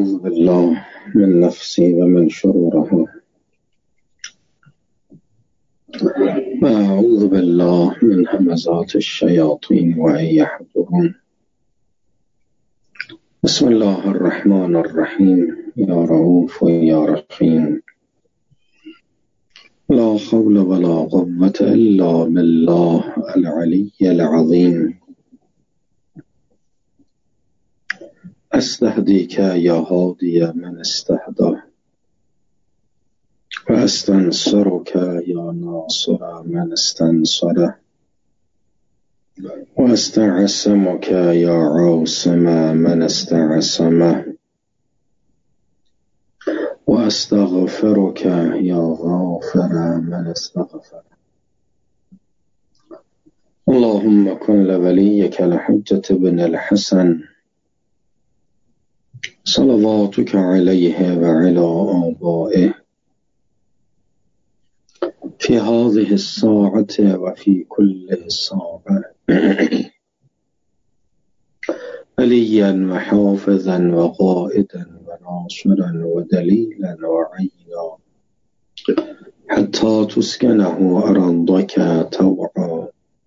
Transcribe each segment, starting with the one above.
أعوذ بالله من نفسي ومن شرورها وأعوذ بالله من همزات الشياطين وأن يحضرون. بسم الله الرحمن الرحيم. يا رؤوف يا رحيم. لا حول ولا قوة إلا بالله العلي العظيم. أستهديك يا هادي من استهدى، وأستنصرك يا ناصر من استنصره، وأستعصمك يا عاصم من استعصمه، وأستغفرك يا غافر من استغفره. اللهم كن لوليك الحجة بن الحسن صلواتك عليه وعلى آبائه في هذه الساعة وفي كل ساعة وليا وحافظا وقائدا وناصرا ودليلا وعينا حتى تسكنه أرضك طوعا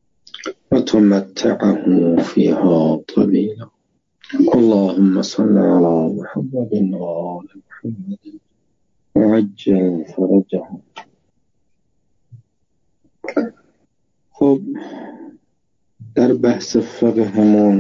وتمتعه فيها طويلا. اللهم صل على محمد وآل محمد وعجل فرجهم. خب، در بحث فقهمون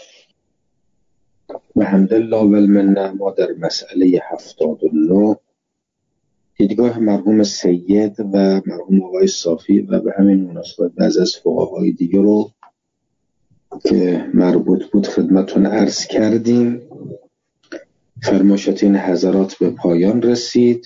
و الحمدلله و المنه ما در مسئله 79 دیدگاه مرحوم سید و مرحوم آقای صافی و به همین مناسبت بعض از فقهای دیگه رو که مربوط بود خدمتون عرض کردیم. فرمایشات این حضرات به پایان رسید.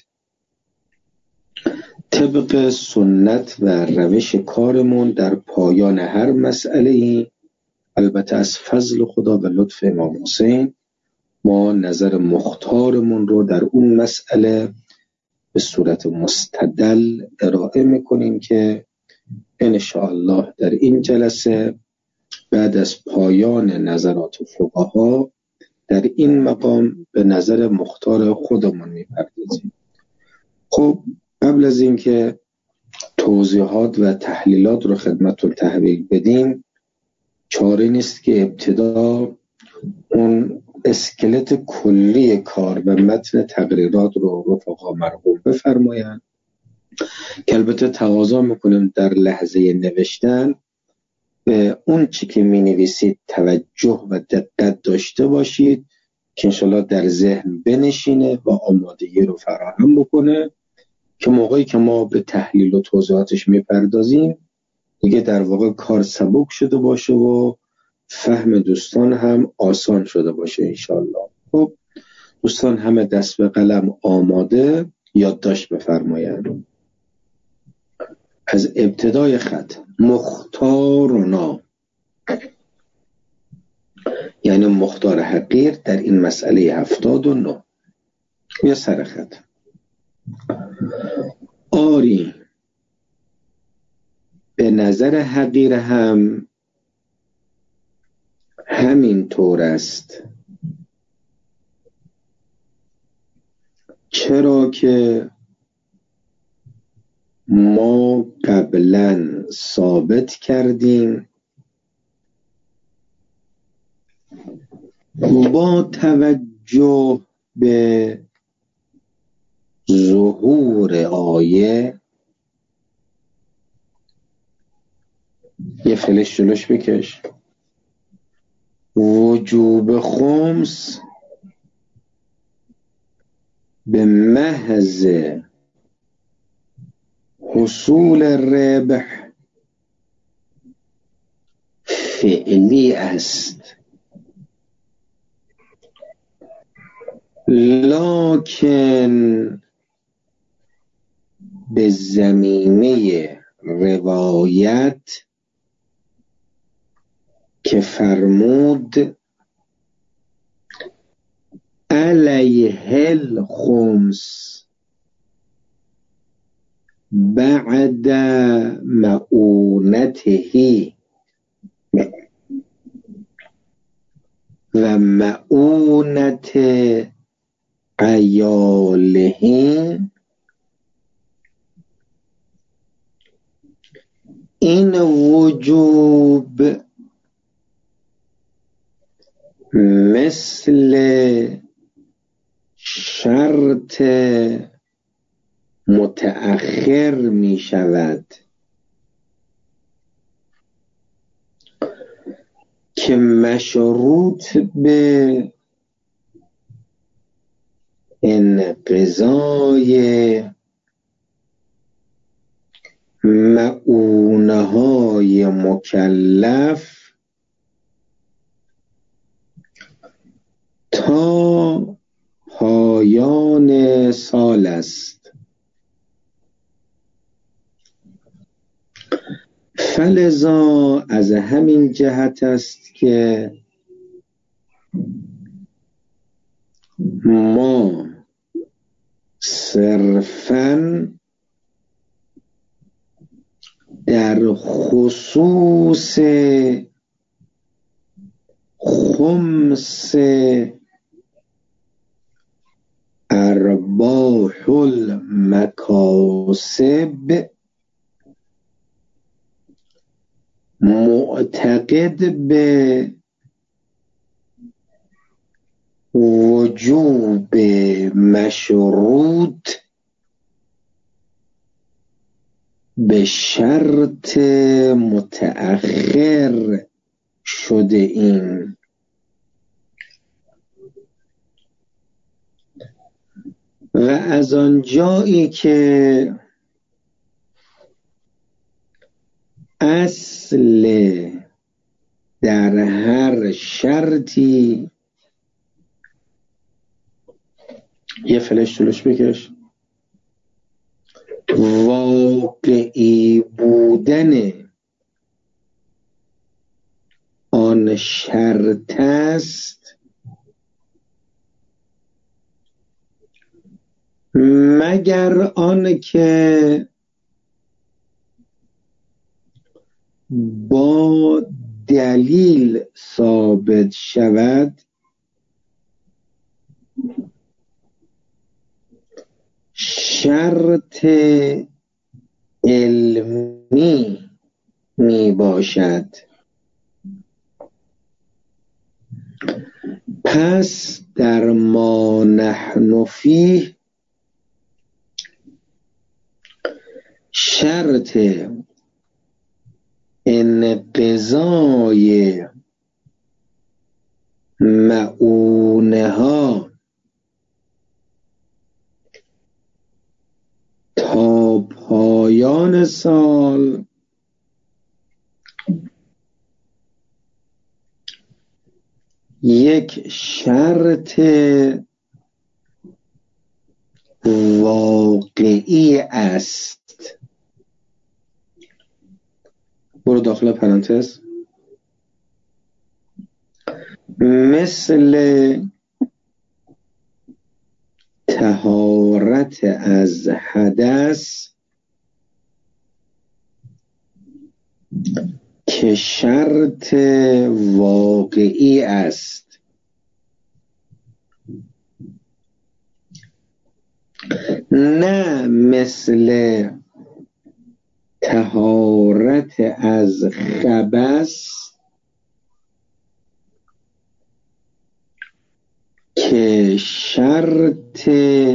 طبق سنت و روش کارمون در پایان هر مسئله، البته از فضل خدا و لطف امام حسین، ما نظر مختارمون رو در اون مسئله به صورت مستدل ارائه میکنیم که انشاءالله در این جلسه بعد از پایان نظرات فقها در این مقام به نظر مختار خودمون میپردازیم. خب، قبل از اینکه توضیحات و تحلیلات رو خدمتتون تحویل بدیم، چاره نیست که ابتدا اون اسکلت کلی کار و متن تقریرات رو رفقا مرحوم بفرمایند که البته تقاضا میکنیم در لحظه نوشتن به اون چی که می نویسید توجه و دقت داشته باشید که انشالله در ذهن بنشینه و آمادگی رو فراهم بکنه که موقعی که ما به تحلیل و توضیحاتش میپردازیم دیگه در واقع کار سبک شده باشه و فهم دوستان هم آسان شده باشه انشالله. خب دوستان همه دست به قلم آماده، یادداشت بفرمایند. از ابتدای خط مختارنا، یعنی مختار حقیر در این مسئله 79 یا سر خط. آری به نظر حقیر هم همین طور است، چرا که ما قبلا ثابت کردیم با توجه به ظهور آیه، یه فلش جلوش بکش، وجوب خمس به محض حصول ربح فعلی است، لکن به زمینه روایت که فرمود علیه الخمس بعد معونته و معونت عیاله این وجوب مثل شرط متأخر می شود که مشروط به انقضای مؤونه های مکلف تا پایان سال است. فلذا از همین جهت است که ما صرفاً در خصوص خمس ارباح المکاسب معتقد به وجوب مشروط به شرط متأخر شده ایم. و از آنجایی که اصل در هر شرطی یه فلش جلوش بکش واقعی بودن آن شرط است مگر آن که با دلیل ثابت شود شرط علمی می باشد. پس در ما نحن فیه شرط انقضای مؤونه ها تا پایان سال یک شرط واقعی است. برو داخل پرانتز. مثل طهارت از حدث که شرط واقعی است. نه مثل طهارت از خبث که شرط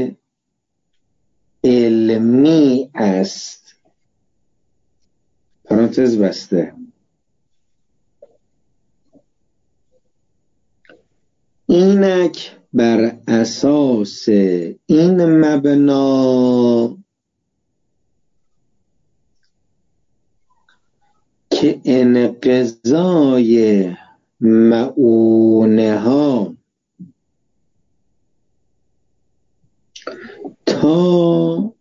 علمی است. پرانتز بسته. اینک بر اساس این مبنا که انقضای مؤونه ها تا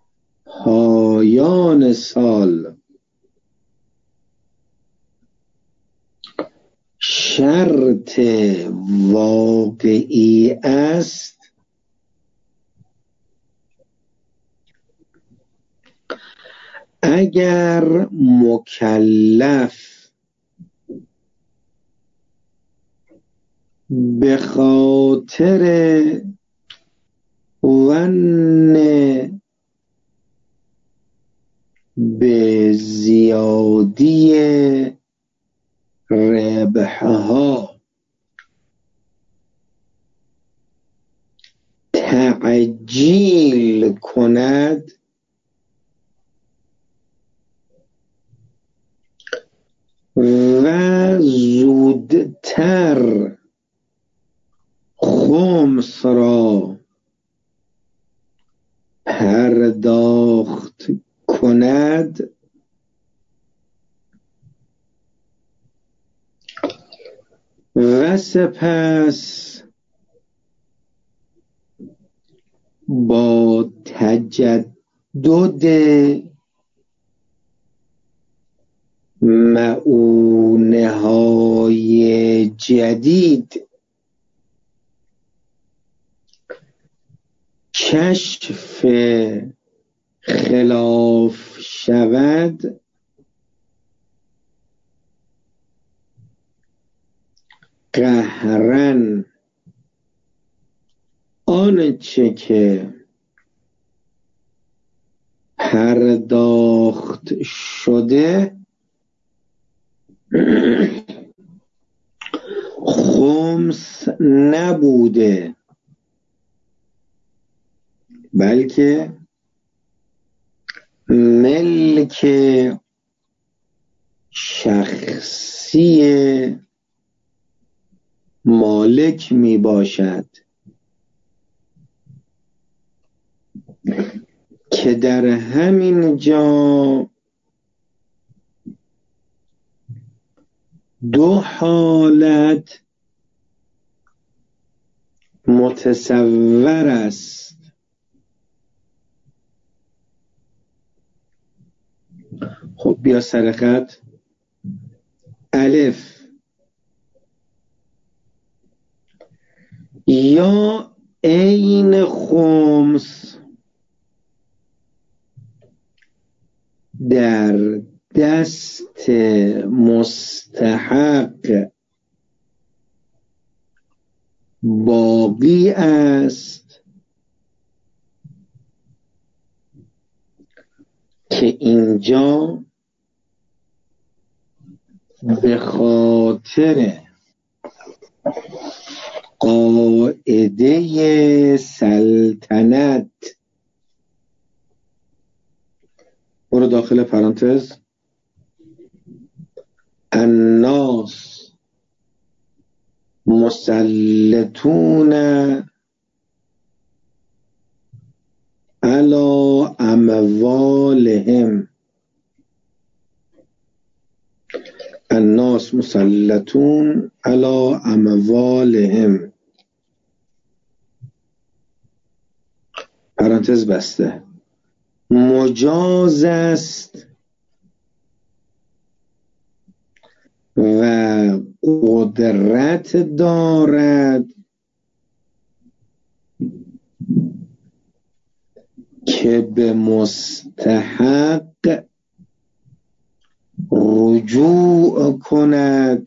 پایان سال شرط واقعی است، اگر مکلف به خاطر ون به زیادی ربحها تعجیل کند و زودتر خمس را پرداخت کند و سپس با تجدد مؤونه های جدید کشف خلاف شود، قهرن آنچه که پرداخت شده خمس نبوده بلکه ملک شخصی مالک می باشد که در همین جا دو حالت متصور است. خب بیا سر خط. الف، یا عین خمس در دست مستحق باقی است که اینجا به خاطر قاعده سلطنت، برو داخل پرانتز، الناس مسلطون علی اموالهم، الناس مسلطون علی اموالهم، پرانتز بسته، مجاز است و قدرت دارد که به مستحق رجوع کند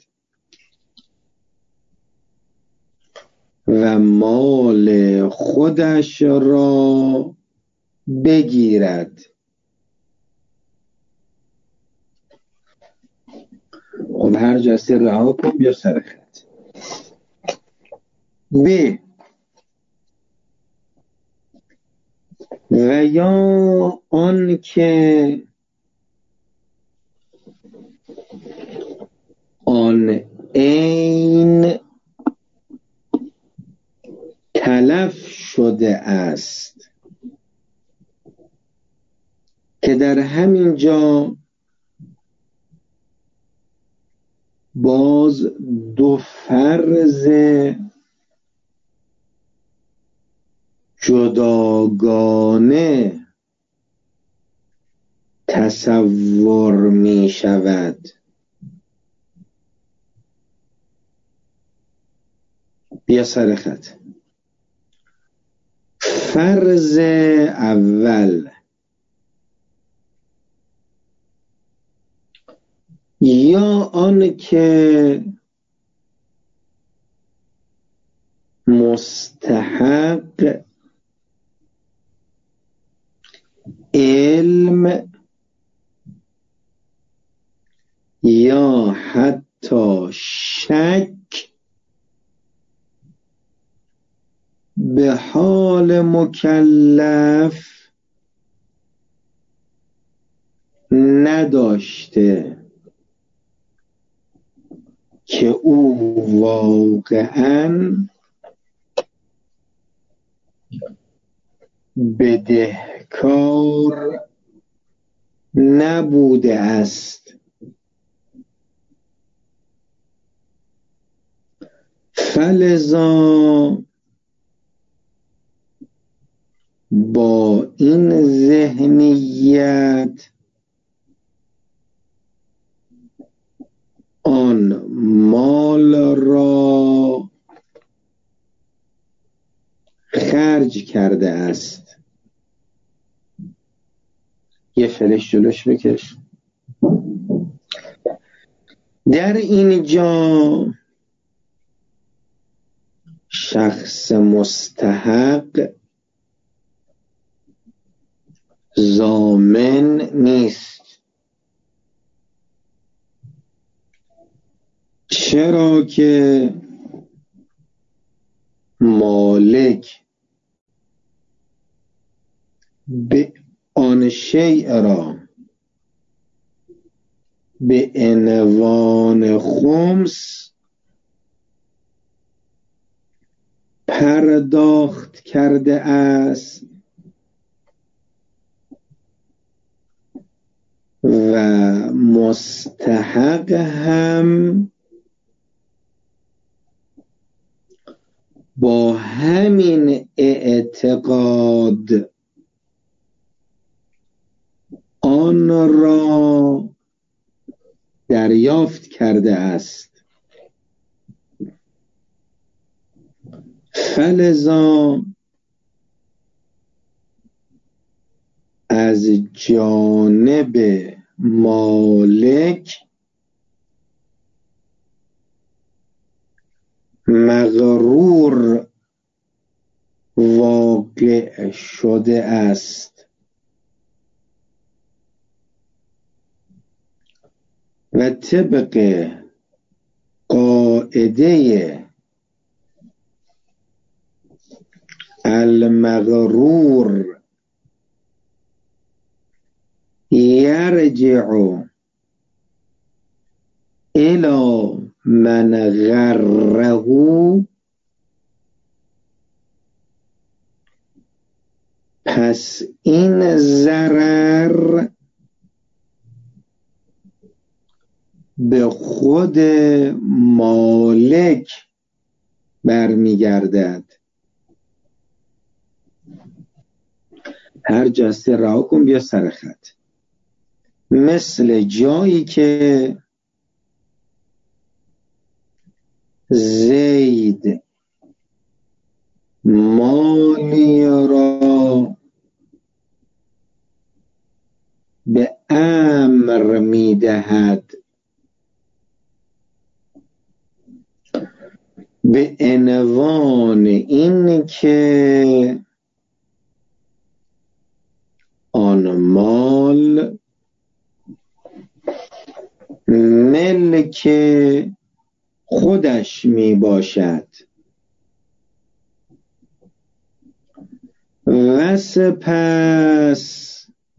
و مال خودش را بگیرد. خب هر جاستی رها کن بیا سر خط. ب، و یا آن که آن عین تلف شده است که در همین جا باز دو فرض جداگانه تصور می شود. بیا سر خط. فرض اول، یا آن که مستحق به حال مکلف نداشته که او واقعاً بدهکار نبوده است. فلذا با این ذهنیت آن مال را خرج کرده است. یه فلش جلوش بکش. در اینجا شخص مستحق ضامن نیست. چرا که مالک به آن شیء را به عنوان خمس پرداخت کرده است و مستحق هم با همین اعتقاد آن را دریافت کرده است. فلذا از جانب مالک مغرور واقع شده است و طبق قاعده المغرور یرجع الی من غره، پس این ضرر به خود مالک برمیگردد. هر جسته رها کن بیا سر خط. مثل جایی که زید مالی را به عمرو میدهد به عنوان این که آن مال ملک خودش می باشد و سپس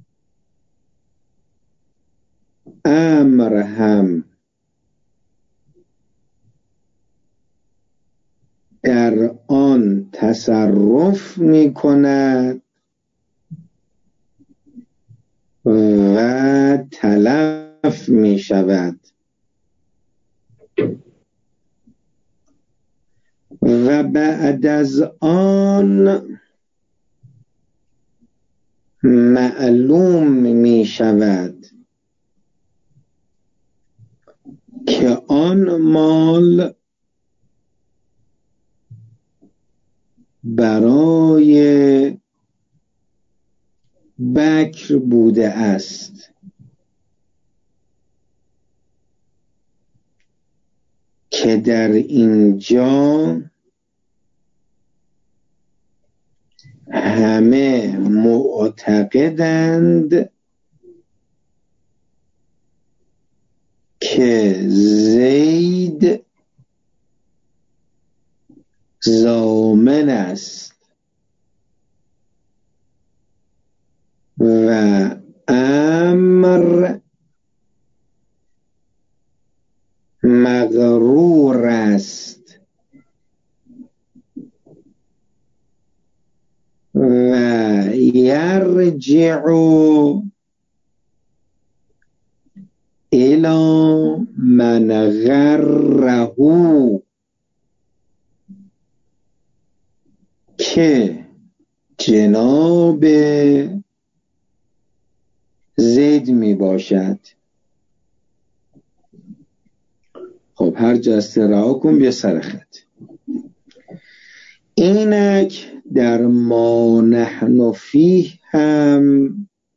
عمرو هم در آن تصرف می کند و تلف می شود و بعد از آن معلوم می شود که آن مال برای بکر بوده است که در اینجا همه معتقدند که زید ضامن است و امر مغرور است و یرجع الی من غره که جناب زید می باشد. خب هر جا رها کن بیا سر خط. اینک در ما نحن فیه هم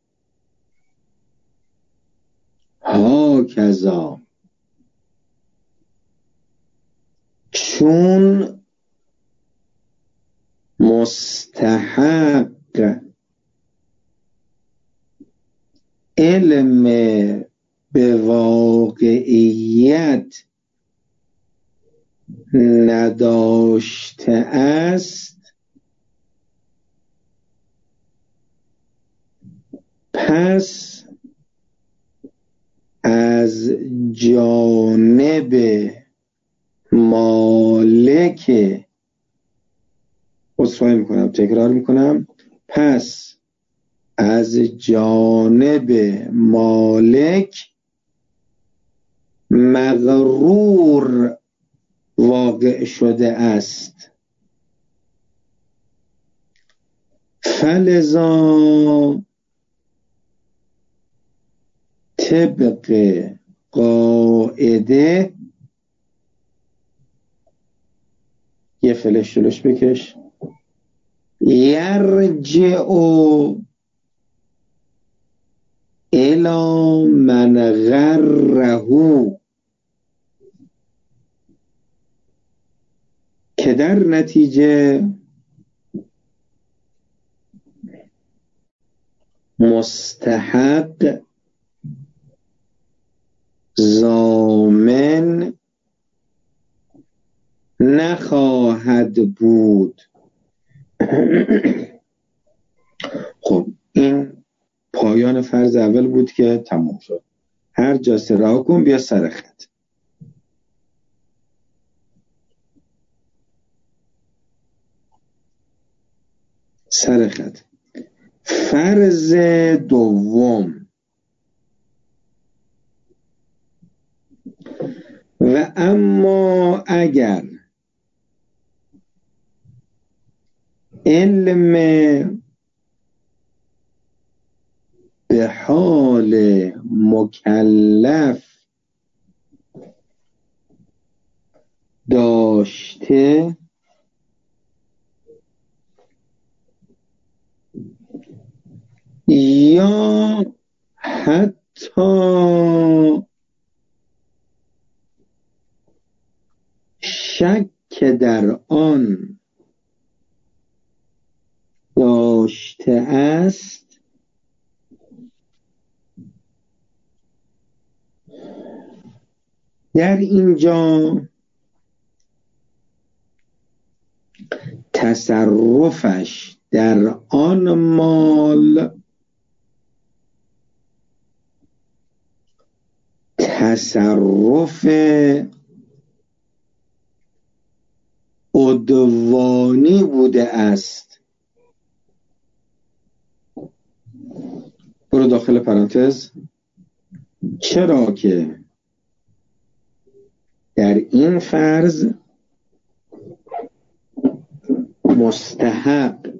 هاکذا، چون مستحق علم به واقعیت نداشته است، پس از جانب مالک، عذرخواهی میکنم تکرار میکنم، پس از جانب مالک مغرور واقع شده است. فلذا طبق قاعده، یه فلش جلوش بکش، یرجع الی من غره، که در نتیجه مستحق ضامن نخواهد بود. خب این پایان فرض اول بود که تمام شد. هر جا رها کن بیا سر خط. سر خط. فرض دوم، و اما اگر علم به حال مکلف داشته یا حتی شک در آن داشته است، در اینجا تصرفش در آن مال تصرف عدوانی بوده است. برو داخل پرانتز. چرا که در این فرض مستحق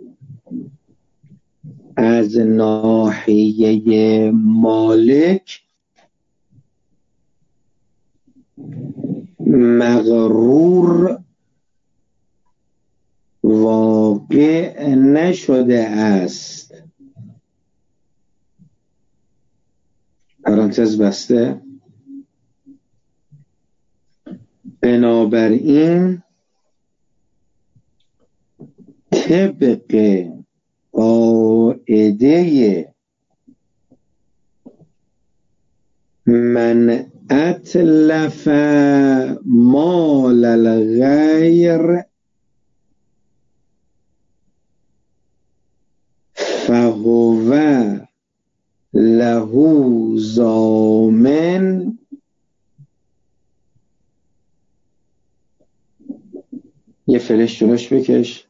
از ناحیه مالک مغرور واقع نشده است. پرانتز بسته. بنابراین طبق قاعده من اتلف مال الغیر فهو زامن یه فلش جلوش بکش،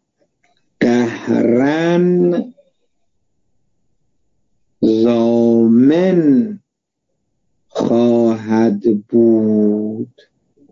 قهرن زامن خواهد بود.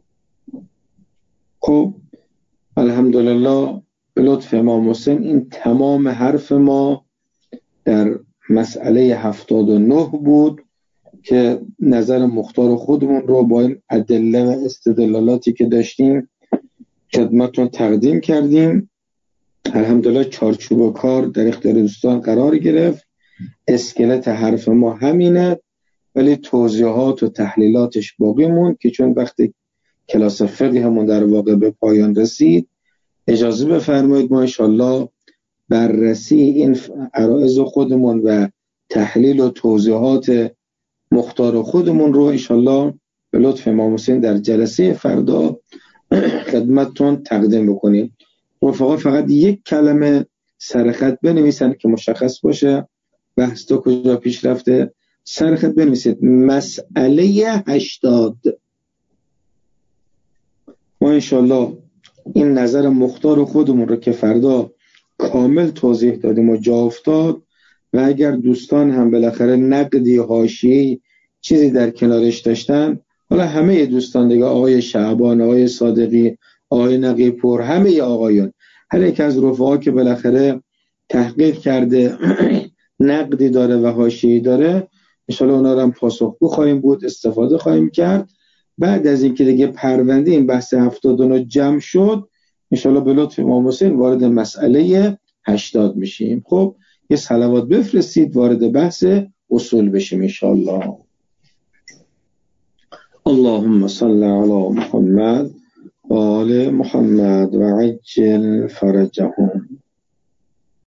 خب الحمدلله به لطف امام حسین این تمام حرف ما در مسئله 79 بود که نظر مختار خودمون رو با این ادله و استدلالاتی که داشتیم خدمتتون تقدیم کردیم. الحمدلله چارچوب کار در اختیار دوستان قرار گرفت. اسکلت حرف ما همینه، ولی توضیحات و تحلیلاتش باقی موند که چون وقتی کلاس فقه همون در واقع به پایان رسید، اجازه بفرمایید ما انشالله بررسی این عرائض خودمون و تحلیل و توضیحات مختار خودمون رو انشالله به لطف امام حسین در جلسه فردا خدمتتون تقدیم بکنیم. رفقا فقط یک کلمه سرخط بنویسن که مشخص باشه بحث تا کجا پیش رفته. سرخط بنویسید مسئله 80. ما انشالله این نظر مختار خودمون رو که فردا کامل توضیح دادیم و جا افتاد، و اگر دوستان هم بالاخره نقدی حاشیه‌ای چیزی در کنارش داشتن، حالا همه دوستان دیگه، آقای شعبان، آقای صادقی، آقای نقی‌پور، همه آقایان، هر یک از رفقا که بالاخره تحقیق کرده نقدی داره و حاشیه‌ای داره، انشالله اونا رو هم پاسخگو خواهیم بود، استفاده خواهیم کرد. بعد از اینکه دیگه پرونده این بحث 79 جمع شد، انشالله به لطف امام حسین وارد مسئله 80 میشیم. خب یه صلوات بفرستید وارد بحث اصول بشیم انشالله. اللهم صل علی محمد و آل محمد و عجل فرجهم.